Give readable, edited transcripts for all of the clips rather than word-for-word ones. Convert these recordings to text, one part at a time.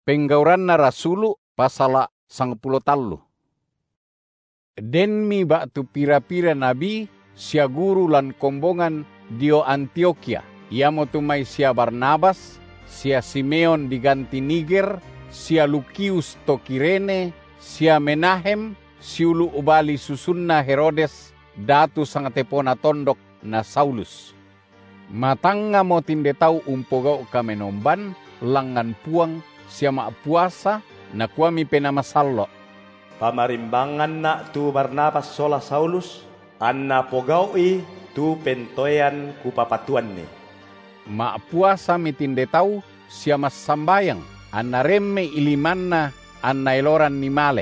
Penggauran na rasulu pasala 10. Den mi baktu pira-pira nabi sia guru lan kombongan dio Antioquia. Ia mo tumay sia Barnabas, sia Simeon diganti Niger, sia Lukius to Kirene, sia Menahem, siulu ubali susunna Herodes, datu sangatepona tondok na Saulus. Matanga mo tinde tau umpogau kamenomban, langan puang, sia puasa, na kuami penamasallo. Pamarimbangan na tu Barnabas sola Saulus, anna pogaui tu pentoyan kupapatuan ni. Puasa mitinde tau, sia sambayang, anna remme ilimanna, anna eloran ni male.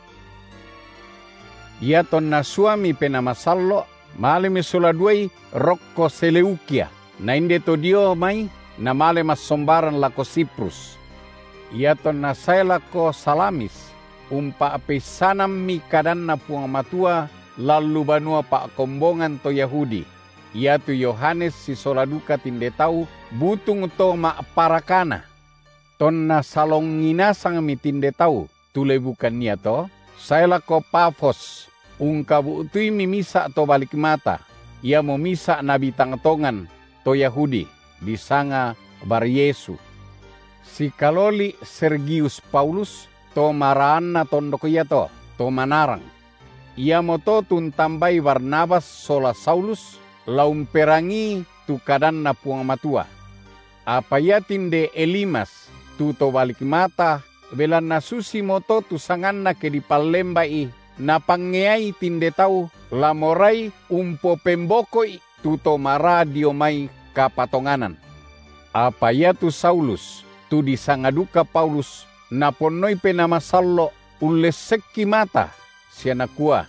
Ia ton na suami penamasallo, male misola duai Rocco Seleukia, na inde to dio mai, na male sombaran lako Siprus. Ia ton na saya lako Salamis, umpa pesanam mi kadan na puang matua, lalu banua pa kombongan to Yahudi. Ia tu Yohanes si soladuka tinde tau, butung to parakana. Ton na salongina sang mi tinde tau, tule bukan niya to, saya lako Pafos, ungkabu utui mimisa to balik mata. Ia mo misa na bitang tongan to Yahudi, di sanga bar Yesu. Si kaloli Sergius Paulus, to maraan na tondok iya to manarang. Ia mo to tuntambay Barnabas sola Saulus, laum perangi tu kadan na puang matua. Apa ya tinde Elimas, tu to balik mata, belan na susi mo to tu sangan na kedipallembai, na pangeai tinde tau, lamoray umpo pembokoi, tu to mara diomay kapatonganan. Apa ya tu Saulus, tu disangaduka Paulus, naponoy penamasallo uleseki mata siya nakua.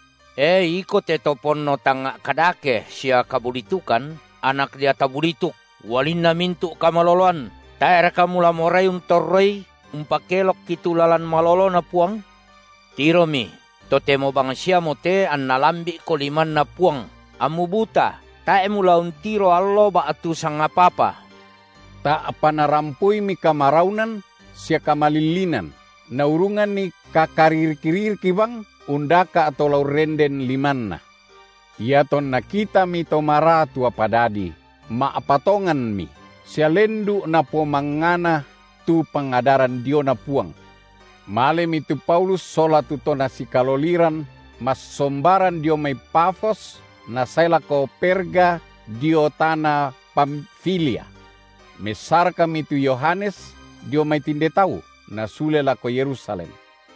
Ikot ito ponno tanga kadake siya kabulitukan, anak dia tabulituk, walin na mintu kamaloloan, taera kamula moray torroy, pakelok kitulalan malolo na puang. Tiromi, totemo bang siya mote an nalambi ko 5 na puang, amubuta, tae mula tiro allo ba atu sangapapa. Ta panarampuy mi kamaraunan, siya kamalilinan, naurungan ni kakarir-kirir kibang, undaka atau laurenden 5 na. Ia ton nakita mi tomara tua padadi, maapatongan mi, siya lendu na pomangana tu pangadaran dio na puang. Malem itu Paulus sola tu to na si kaloliran, mas sombaran dio may Pafos, na sayla ko Perga, dio tana Pamfilia. Mesar kami tu Yohanes, dio may tinde tau, na sulela ko Yerusalem.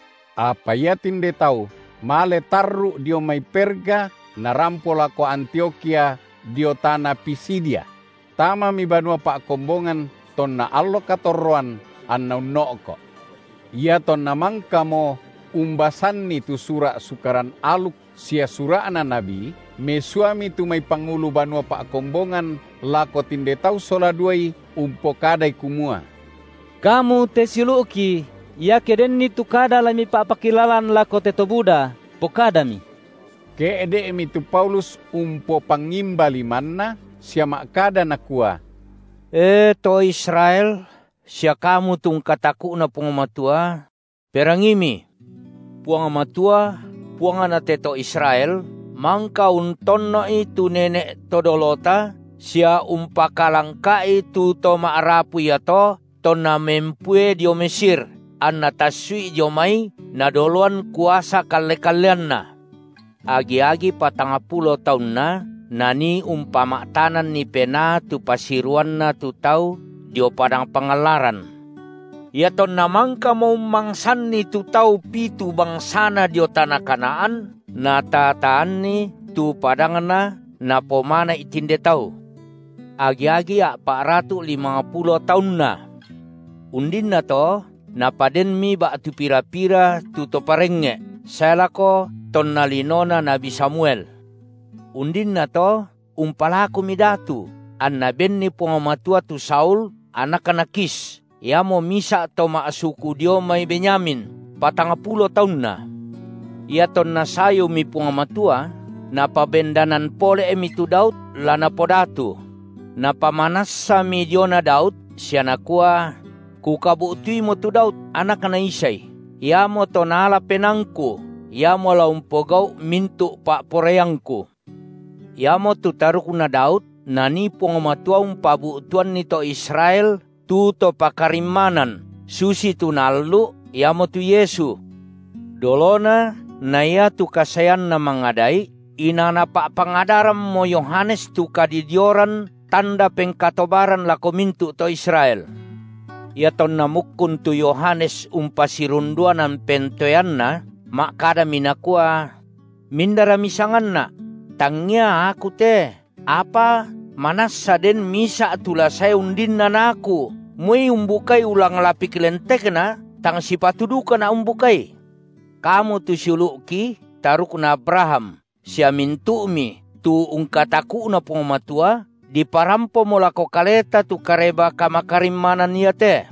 Apa ya tinde tau, male tarru dio may Perga, na rampola ko Antioquia, dio tana Pisidia. Tama mi banua pa kombongan, ton na allo katorroan, annaw noo ko. Ia ton namang kamo, umbasan ni tu sura sukaran aluk, siya suraan na nabi, me suami tu may pangulo banua pa kombongan, lako tinde tau sola duay, umpokaday kumua. Kamu tesiluki, ya keden ni tukada lami papakilalan lako teto Buddha, pokadami. Keede mi tu Paulus umpo pangimbali manna, siya makada nakua. To Israel, siya kamu tung kataku na pungamatua, perangimi, pungamatua, puangana teto Israel, mangka unton no itu nenek todolota, siya umpakalangka itu to maarapu yato, to na mempue dio Mesir, an nataswi dio mai, na doluan kuasa kale-kalean na. Agi-agi 40 tahun na, nani umpamaktanan ni pena tu pasiruan na tu tau, dio padang pangalaran. Ia to namang kamo mangsan ni tu tau pitu bangsana dio tanah Kanaan, na tataan ni tu padang na pomana itinde tau. Agi-agi 450 tahun na. Undin na to, napaden mi ba tu pira-pira tu to parenge, selako ton nalinona Nabi Samuel. Undin na to, umpalaku midatu, an naben ni pungamatua tu Saul, anak-anak Kis, ia mo misa to maasuku dio may Benyamin, 40 tahun na. Ia ton nasayo mi pungamatua, napabendanan pole emitu Daud, lana podatu. Napamanasa mi dio na Daud, siya nakua, ku kabutui mo tu Daud anak na Isay. Ia mo to nala penangku, ia mo laumpogau mintu pak poreyangku. Ia mo tu taruk na Daud, nani pongamatua pabutuan nito Israel, tu to pakarimanan, susi tu nalu, ia mo tu Yesu. Dolona, na ia tu kasayan na mangadai, inana pak pangadaram mo Yohanes tu kadidioran, tanda pengkatobaran lako mintu to Israel. Ia ton namukun tu Yohanes umpasirunduan ang pentoyan na, makada minakua, mindara misangan na, tangnya aku te, apa manasa den misa tula saya undin na naku, mui umbukay ulang lapik lentek na, tang sipatuduka na umbukay. Kamu tu suluki, taruk na Abraham, siya mintuumi, tu ungkataku na pungmatua, di parampo mula ko kaleta tu kareba kamakarimanan niya te.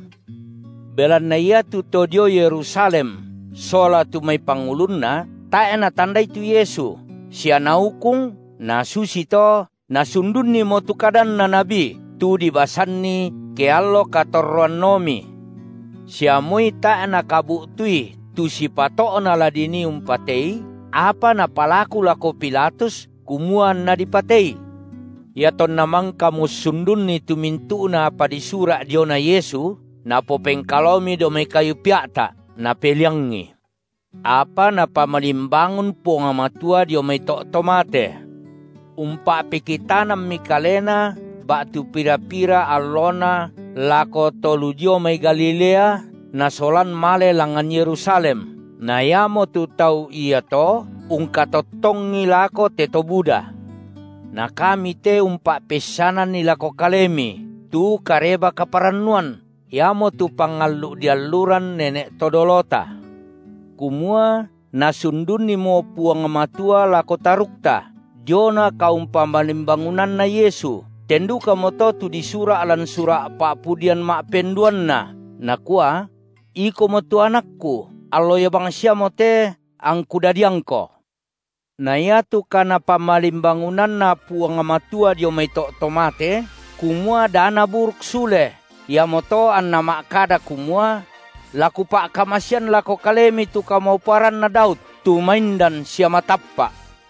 Belan na iya tu todio Yerusalem, sola tu may pangulun na, tae na tanday tu Yesu. Siya naukung, nasusito, nasundun ni mo tu kadan na nabi, tu dibasan ni kealo katorruan nomi. Siya mo'y tae na kabutui, tu si pato na ladini umpatay, apa na palaku lako Pilatus, kumuan na dipatay. Yaton namang kamu sundun ni tumintu na padisura diyo na Yesu, na popengkalomi do may kayu piata, na pelyangi. Apa na pamalimbangon po nga matua diyo may tomate. Umpa pikitanam mi kalena, batu pira-pira alona, lako tolu diyo may Galilea, na solan male langan Yerusalem. Na yamo tu tau iya to, ungkatotong nilako teto Buda. Na kami te umpa pesanan nila ko kalemi, tu kareba kaparanuan, yamo tu pangalu dialuran nenek todolota. Kumua nasundun ni mo puang matua lako tarukta, jona kaum pamalimbangunan na Yesu, tendu kamoto tu disura alan sura papudian mak penduan na kuah, iko mo tu anakku, alo ya bang siya mo te, ang kudadiangko. Na yatu kana pamalimbangunan na puang matua diyo may tomate, kumua dana buruk sule, ya moto an nama kada kumua, laku pak kamasyan lako kalemi tu kamauparan na Daud, tu maindan siya matappa.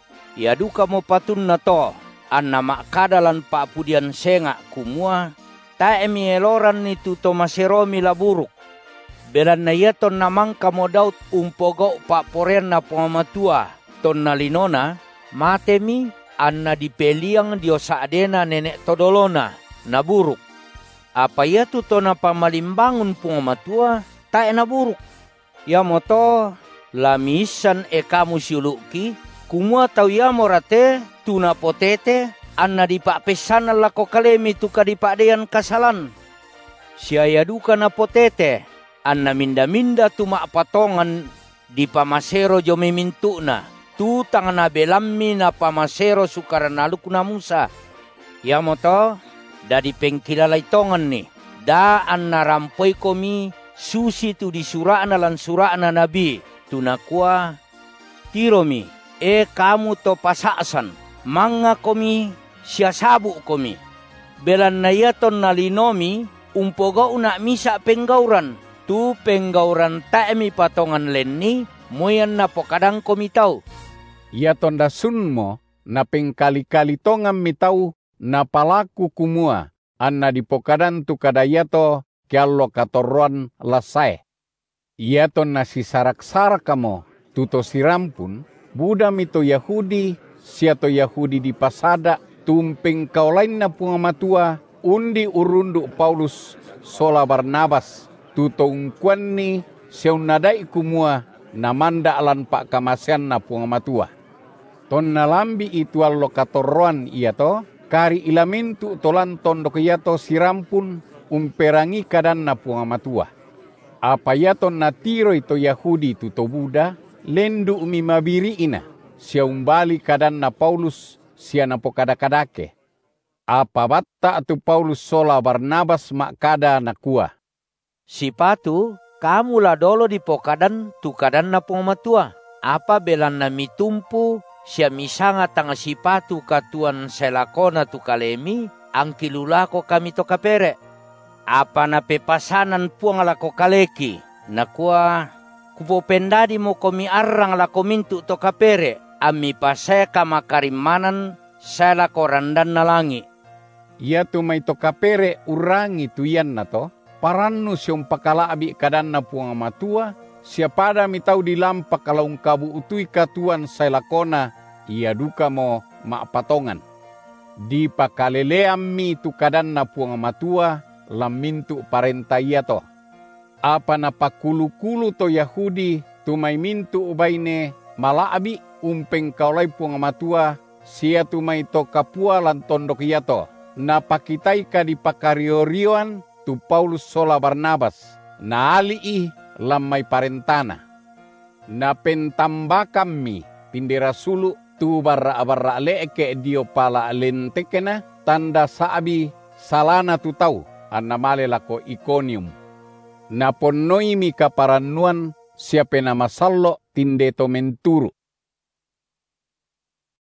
Ya duka mo patun na to, an nama kada lan pak pudian senga kumua, tae mi eloran ni tu tomaseromi la buruk. Belan na yaton namang kamo Daud umpogo pak poren na pangamatua, ton nalinona, matemi anna dipeliang dio saadena nenek todolona, na buruk. Apa ya tu to na pamalimbangun pungamatua, tae na buruk. Ya moto, lamisan kamu siuluki, kumua tau ya morate, tu na potete, anna dipakpesana lako kalemi tu kadipadean kasalan. Siya duka na potete, anna minda-minda tu makpatongan di pamasero jo memintu na. Tu tangan na belammi na pamasero sukaranaluk na Musa. Ya moto, dari pengkilalay tongan ni, daan na rampoy komi, susi tu di suraan na lan suraan na nabi, tu nakua, tiromi, kamu to pasasan, manga komi, siya sabu komi. Belan na yaton na linomi, umpogaw na misa penggauran, tu penggauran taemi patongan lenni, moyan na pokadang komitaw. Ia tonda sun mo na pengkali-kali tongam mitau na palaku kumua anna di pokadan tu kadayato kiallo katorruan lasai. Ia ton na sisarak-sarak kamo tuto sirampun Buda mito Yahudi siato Yahudi di pasada tumpeng kaulain na pungamatua undi urundu Paulus sola Barnabas tuto ungkuan ni siaunadai kumua namanda alan pak kamasian na pungamatua. Ton nalambi itu allo katorroan iya to, kari ilamintu tolan tondo kiyato sirampun umperangi kadan na pungamatua. Apa yaton natiro itu Yahudi tuto Buda, lendu umi mabiri ina, siya umbali kadan na Paulus siya na pokada-kadake. Apa batta tu Paulus sola Barnabas makada na kuah. Sipatu, kamu la dolo di pokadan tu kadan na pungamatua. Apa belan na mitumpu, siya misanga tanga sipatu katuan selakona tu kalemi, ang kilulako kami to kapere. Apa na pepasanan puang lako kaleki, nakua kupopendadi mo komi arang lako mintu to kapere, ami pasaya kamakarimanan sa lako randan na langi. Ia tu may to kapere urangi tu yan na to, paranno siyong pakalaabi kadan na puang matua, siya pada mitau dilampak kalaung kabu utui katuan sa lakona, ia duka mo maapatongan. Di pakaleleam mi tu kadan na puang matua, lamintu parenta iya to. Apa na pakulu-kulu to Yahudi tu may mintu ubayne malaabi umpeng kaulay puang matua siya tu may to kapua lan tondok iya to. Napakitay ka di pakariorioan tu Paulus sola Barnabas na alii lam may parentana. Napentambakam mi tindira sulu tu barra-barra leeke dio pala lentekena tanda saabi salana tu tau. Annamale lako Iconium. Naponnoi mi kaparannuan siya penamasallo tinde to menturu.